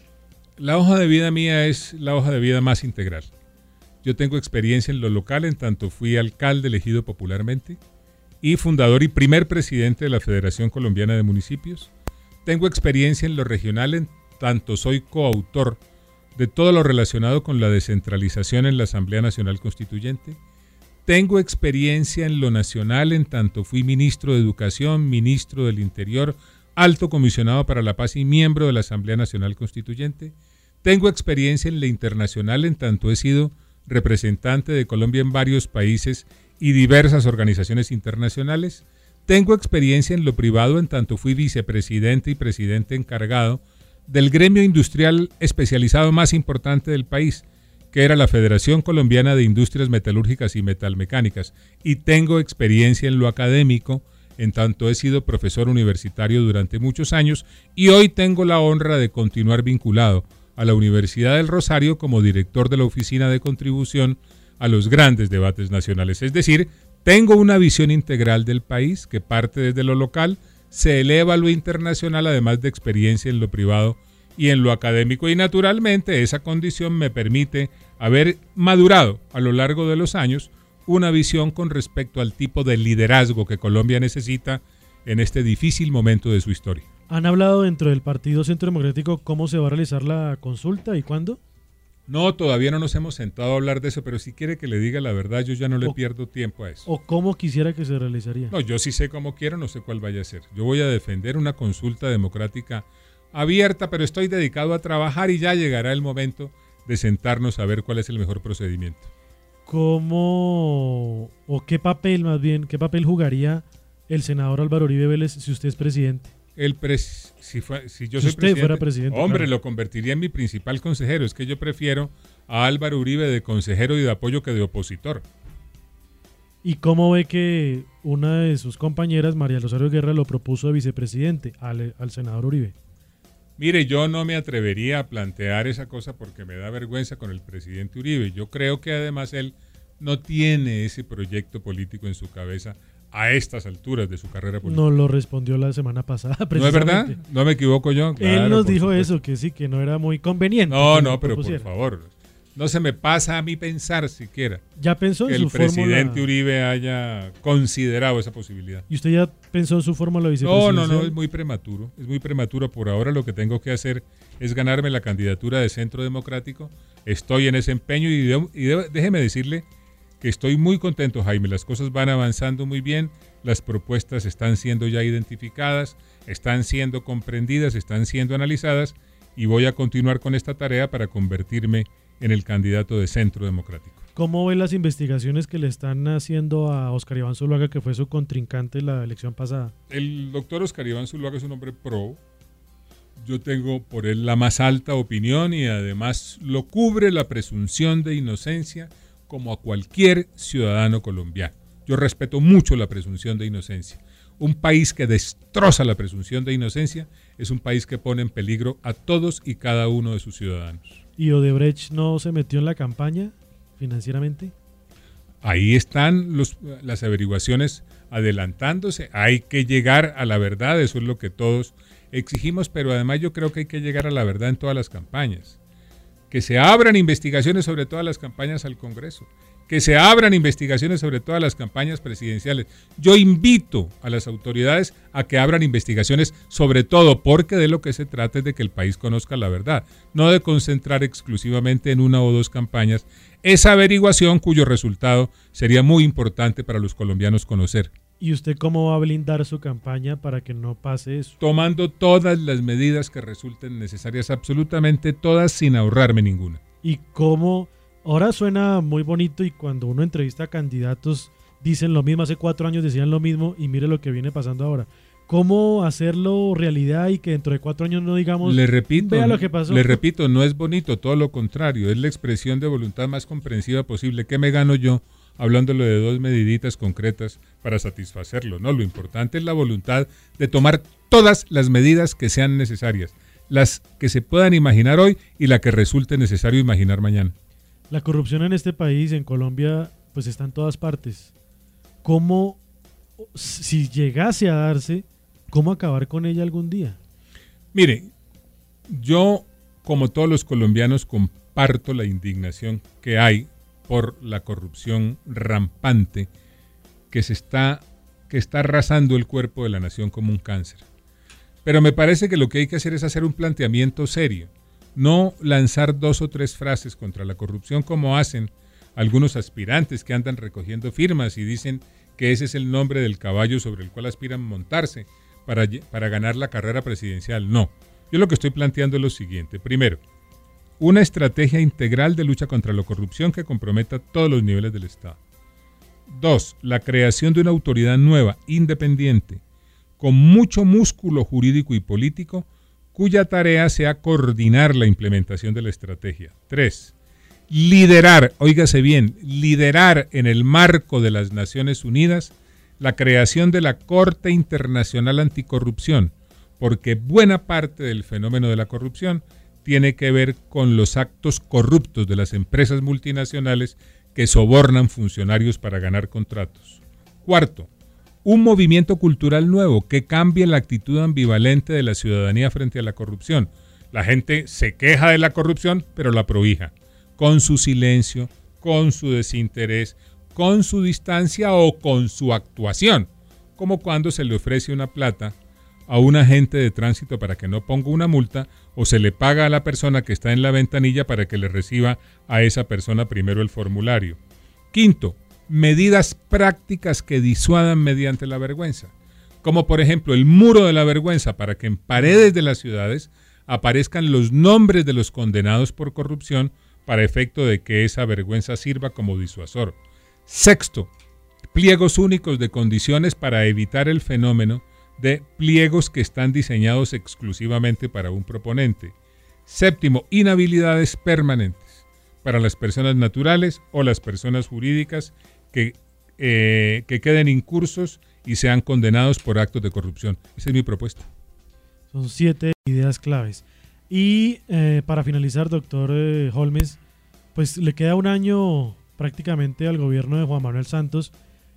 La hoja de vida mía es la hoja de vida más integral. Yo tengo experiencia en lo local, en tanto fui alcalde elegido popularmente y fundador y primer presidente de la Federación Colombiana de Municipios. Tengo experiencia en lo regional, en tanto soy coautor de todo lo relacionado con la descentralización en la Asamblea Nacional Constituyente. Tengo experiencia en lo nacional, en tanto fui ministro de Educación, ministro del Interior, alto comisionado para la paz y miembro de la Asamblea Nacional Constituyente. Tengo experiencia en lo internacional, en tanto he sido representante de Colombia en varios países y diversas organizaciones internacionales. Tengo experiencia en lo privado, en tanto fui vicepresidente y presidente encargado del gremio industrial especializado más importante del país, que era la Federación Colombiana de Industrias Metalúrgicas y Metalmecánicas, y tengo experiencia en lo académico, en tanto he sido profesor universitario durante muchos años y hoy tengo la honra de continuar vinculado a la Universidad del Rosario como director de la Oficina de Contribución a los grandes debates nacionales. Es decir, tengo una visión integral del país que parte desde lo local, se eleva a lo internacional, además de experiencia en lo privado y en lo académico. Y naturalmente esa condición me permite haber madurado a lo largo de los años una visión con respecto al tipo de liderazgo que Colombia necesita en este difícil momento de su historia. ¿Han hablado dentro del Partido Centro Democrático cómo se va a realizar la consulta y cuándo? No, todavía no nos hemos sentado a hablar de eso, pero si quiere que le diga la verdad, yo ya no le o, pierdo tiempo a eso. ¿O cómo quisiera que se realizaría? No, yo sí sé cómo quiero, no sé cuál vaya a ser. Yo voy a defender una consulta democrática abierta, pero estoy dedicado a trabajar y ya llegará el momento de sentarnos a ver cuál es el mejor procedimiento. ¿Cómo o qué papel más bien, qué papel jugaría el senador Álvaro Uribe Vélez si usted es presidente? El pres, si, fue, si yo si soy usted presidente, fuera presidente, hombre, claro. Lo convertiría en mi principal consejero. Es que yo prefiero a Álvaro Uribe de consejero y de apoyo que de opositor. ¿Y cómo ve que una de sus compañeras, María Rosario Guerra, lo propuso de vicepresidente al, al senador Uribe? Mire, yo no me atrevería a plantear esa cosa porque me da vergüenza con el presidente Uribe. Yo creo que además él no tiene ese proyecto político en su cabeza a estas alturas de su carrera política. No lo respondió la semana pasada. ¿No es verdad? ¿No me equivoco yo? Claro, él nos dijo supuesto. eso, que sí, que no era muy conveniente. No, no, pero por favor, no se me pasa a mí pensar siquiera. ¿Ya pensó en que su el presidente fórmula? Uribe haya considerado esa posibilidad? ¿Y usted ya pensó en su fórmula vicepresidencial? No, no, no, es muy prematuro. Es muy prematuro. Por ahora lo que tengo que hacer es ganarme la candidatura de Centro Democrático. Estoy en ese empeño y, de, y de, déjeme decirle que estoy muy contento, Jaime. Las cosas van avanzando muy bien, las propuestas están siendo ya identificadas, están siendo comprendidas, están siendo analizadas y voy a continuar con esta tarea para convertirme en el candidato de Centro Democrático. ¿Cómo ve las investigaciones que le están haciendo a Oscar Iván Zuluaga, que fue su contrincante en la elección pasada? El doctor Oscar Iván Zuluaga es un hombre pro, yo tengo por él la más alta opinión y además lo cubre la presunción de inocencia como a cualquier ciudadano colombiano. Yo respeto mucho la presunción de inocencia. Un país que destroza la presunción de inocencia es un país que pone en peligro a todos y cada uno de sus ciudadanos. ¿Y Odebrecht no se metió en la campaña financieramente? Ahí están los, las averiguaciones adelantándose. Hay que llegar a la verdad, eso es lo que todos exigimos, pero además yo creo que hay que llegar a la verdad en todas las campañas. Que se abran investigaciones sobre todas las campañas al Congreso. Que se abran investigaciones sobre todas las campañas presidenciales. Yo invito a las autoridades a que abran investigaciones sobre todo, porque de lo que se trata es de que el país conozca la verdad, no de concentrar exclusivamente en una o dos campañas esa averiguación cuyo resultado sería muy importante para los colombianos conocer. ¿Y usted cómo va a blindar su campaña para que no pase eso? Tomando todas las medidas que resulten necesarias, absolutamente todas, sin ahorrarme ninguna. ¿Y cómo? Ahora suena muy bonito y cuando uno entrevista a candidatos dicen lo mismo, hace cuatro años decían lo mismo y mire lo que viene pasando ahora. ¿Cómo hacerlo realidad y que dentro de cuatro años no digamos, le repito, vea lo que pasó? Le repito, no es bonito, todo lo contrario, es la expresión de voluntad más comprensiva posible. ¿Qué me gano yo hablándole de dos mediditas concretas para satisfacerlo? No, lo importante es la voluntad de tomar todas las medidas que sean necesarias, las que se puedan imaginar hoy y la que resulte necesario imaginar mañana. La corrupción en este país, en Colombia, pues está en todas partes. ¿Cómo, si llegase a darse, cómo acabar con ella algún día? Mire, yo, como todos los colombianos, comparto la indignación que hay por la corrupción rampante que se está, que está arrasando el cuerpo de la nación como un cáncer. Pero me parece que lo que hay que hacer es hacer un planteamiento serio. No lanzar dos o tres frases contra la corrupción como hacen algunos aspirantes que andan recogiendo firmas y dicen que ese es el nombre del caballo sobre el cual aspiran montarse para, para ganar la carrera presidencial. No, yo lo que estoy planteando es lo siguiente. Primero, una estrategia integral de lucha contra la corrupción que comprometa todos los niveles del Estado. Dos, la creación de una autoridad nueva, independiente, con mucho músculo jurídico y político, cuya tarea sea coordinar la implementación de la estrategia. Tres, liderar, óigase bien, liderar en el marco de las Naciones Unidas la creación de la Corte Internacional Anticorrupción, porque buena parte del fenómeno de la corrupción tiene que ver con los actos corruptos de las empresas multinacionales que sobornan funcionarios para ganar contratos. Cuarto, un movimiento cultural nuevo que cambie la actitud ambivalente de la ciudadanía frente a la corrupción. La gente se queja de la corrupción, pero la prohija, con su silencio, con su desinterés, con su distancia o con su actuación, como cuando se le ofrece una plata a un agente de tránsito para que no ponga una multa o se le paga a la persona que está en la ventanilla para que le reciba a esa persona primero el formulario. Quinto, medidas prácticas que disuadan mediante la vergüenza, como por ejemplo el muro de la vergüenza para que en paredes de las ciudades aparezcan los nombres de los condenados por corrupción para efecto de que esa vergüenza sirva como disuasor. Sexto, pliegos únicos de condiciones para evitar el fenómeno de pliegos que están diseñados exclusivamente para un proponente. Séptimo, inhabilidades permanentes para las personas naturales o las personas jurídicas que, eh, que queden incursos y sean condenados por actos de corrupción. Esa es mi propuesta. Son siete ideas claves. Y eh, para finalizar, doctor eh, Holmes, pues le queda un año prácticamente al gobierno de Juan Manuel Santos.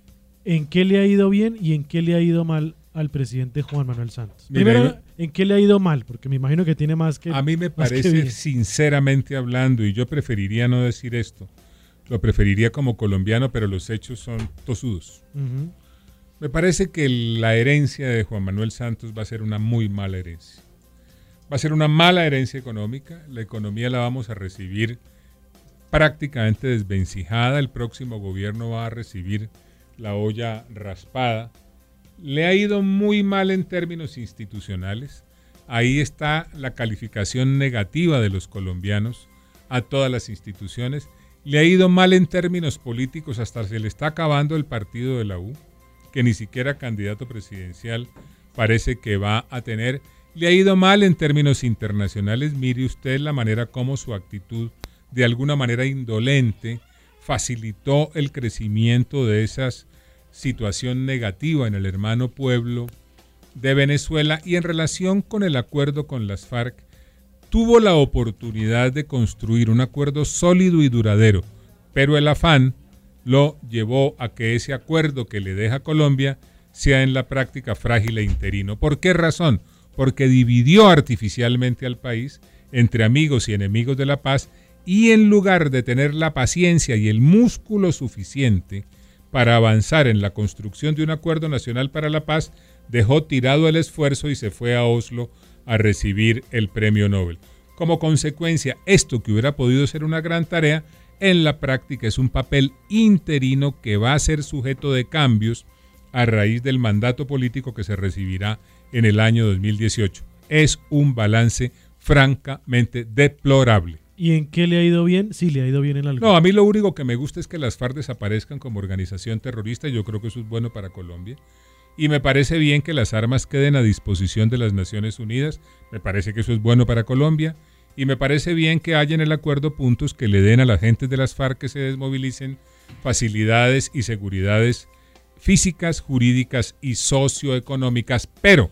¿En qué le ha ido bien y en qué le ha ido mal al presidente Juan Manuel Santos? Primero, Mira, ¿en qué le ha ido mal? Porque me imagino que tiene más que... A mí me parece, sinceramente hablando, y yo preferiría no decir esto, lo preferiría como colombiano, pero los hechos son tosudos. Uh-huh. Me parece que la herencia de Juan Manuel Santos va a ser una muy mala herencia. Va a ser una mala herencia económica. La economía la vamos a recibir prácticamente desvencijada. El próximo gobierno va a recibir la olla raspada. Le ha ido muy mal en términos institucionales. Ahí está la calificación negativa de los colombianos a todas las instituciones. Le ha ido mal en términos políticos, hasta se le está acabando el partido de la U, que ni siquiera candidato presidencial parece que va a tener. Le ha ido mal en términos internacionales. Mire usted la manera como su actitud, de alguna manera indolente, facilitó el crecimiento de esa situación negativa en el hermano pueblo de Venezuela, y en relación con el acuerdo con las FARC, tuvo la oportunidad de construir un acuerdo sólido y duradero, pero el afán lo llevó a que ese acuerdo que le deja a Colombia sea en la práctica frágil e interino. ¿Por qué razón? Porque dividió artificialmente al país entre amigos y enemigos de la paz, y en lugar de tener la paciencia y el músculo suficiente para avanzar en la construcción de un acuerdo nacional para la paz, dejó tirado el esfuerzo y se fue a Oslo a recibir el premio Nobel. Como consecuencia, esto que hubiera podido ser una gran tarea, en la práctica es un papel interino que va a ser sujeto de cambios a raíz del mandato político que se recibirá en el año dos mil dieciocho. Es un balance francamente deplorable. ¿Y en qué le ha ido bien? Sí, le ha ido bien en algo. No, a mí lo único que me gusta es que las FARC desaparezcan como organización terrorista. Yo creo que eso es bueno para Colombia. Y me parece bien que las armas queden a disposición de las Naciones Unidas. Me parece que eso es bueno para Colombia. Y me parece bien que haya en el acuerdo puntos que le den a la gente de las FARC que se desmovilicen facilidades y seguridades físicas, jurídicas y socioeconómicas. Pero,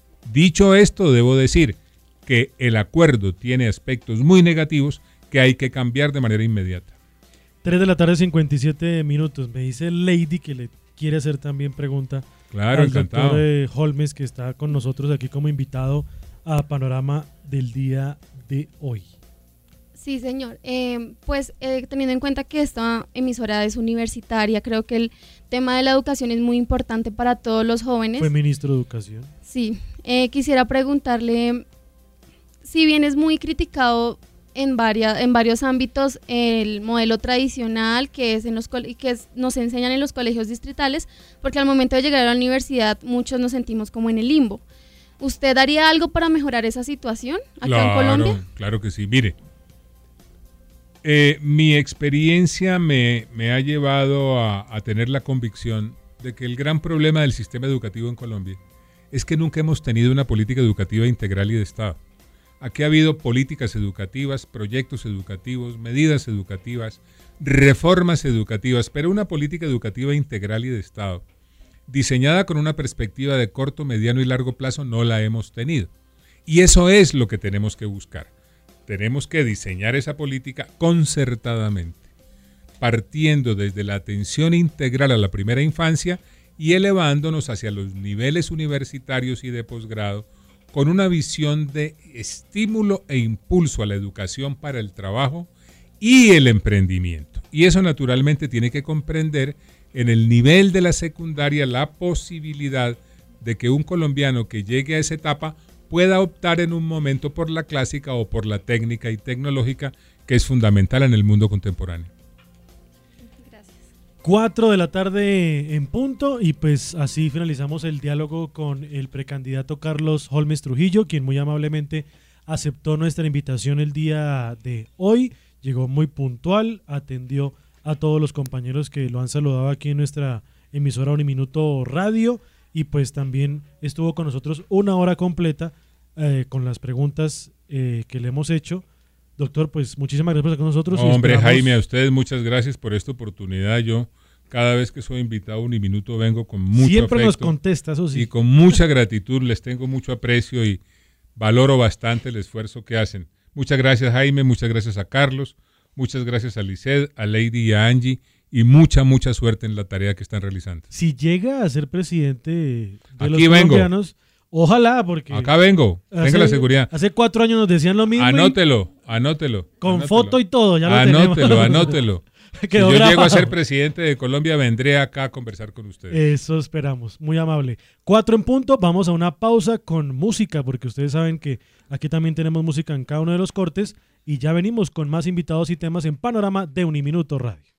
dicho esto, debo decir que el acuerdo tiene aspectos muy negativos que hay que cambiar de manera inmediata. tres de la tarde, cincuenta y siete minutos. Me dice Lady que le quiere hacer también pregunta claro, al encantado. doctor eh, Holmes, que está con nosotros aquí como invitado a Panorama del día de hoy. Sí, señor. Eh, pues eh, teniendo en cuenta que esta emisora es universitaria, creo que el tema de la educación es muy importante para todos los jóvenes. Fue ministro de Educación. Sí. Eh, quisiera preguntarle, si bien es muy criticado en, varias, en varios ámbitos el modelo tradicional que, es en los, que es, nos enseñan en los colegios distritales, porque al momento de llegar a la universidad muchos nos sentimos como en el limbo. ¿Usted haría algo para mejorar esa situación acá claro, en Colombia? Claro que sí. Mire, eh, mi experiencia me, me ha llevado a, a tener la convicción de que el gran problema del sistema educativo en Colombia es que nunca hemos tenido una política educativa integral y de Estado. Aquí ha habido políticas educativas, proyectos educativos, medidas educativas, reformas educativas, pero una política educativa integral y de Estado, diseñada con una perspectiva de corto, mediano y largo plazo, no la hemos tenido. Y eso es lo que tenemos que buscar. Tenemos que diseñar esa política concertadamente, partiendo desde la atención integral a la primera infancia y elevándonos hacia los niveles universitarios y de posgrado, con una visión de estímulo e impulso a la educación para el trabajo y el emprendimiento. Y eso naturalmente tiene que comprender en el nivel de la secundaria la posibilidad de que un colombiano que llegue a esa etapa pueda optar en un momento por la clásica o por la técnica y tecnológica, que es fundamental en el mundo contemporáneo. Cuatro de la tarde en punto, y pues así finalizamos el diálogo con el precandidato Carlos Holmes Trujillo, quien muy amablemente aceptó nuestra invitación el día de hoy. Llegó muy puntual, atendió a todos los compañeros que lo han saludado aquí en nuestra emisora Uniminuto Radio, y pues también estuvo con nosotros una hora completa eh, con las preguntas eh, que le hemos hecho. Doctor, pues muchísimas gracias por estar con nosotros. No, hombre, esperamos... Jaime, a ustedes muchas gracias por esta oportunidad. Yo cada vez que soy invitado a Uniminuto vengo con mucho Siempre afecto nos contesta, eso sí. Y con mucha gratitud, les tengo mucho aprecio y valoro bastante el esfuerzo que hacen. Muchas gracias, Jaime, muchas gracias a Carlos, muchas gracias a Lisset, a Lady y a Angie, y mucha, mucha suerte en la tarea que están realizando. Si llega a ser presidente de Aquí los vengo. colombianos, ojalá, porque... Acá vengo, tenga hace, la seguridad. Hace cuatro años nos decían lo mismo. Anótelo, anótelo. Con anótelo. foto y todo, ya lo anótelo, tenemos. Anótelo, Si yo grabado. llego a ser presidente de Colombia, vendré acá a conversar con ustedes. Eso esperamos, muy amable. Cuatro en punto, vamos a una pausa con música, porque ustedes saben que aquí también tenemos música en cada uno de los cortes, y ya venimos con más invitados y temas en Panorama de Uniminuto Radio.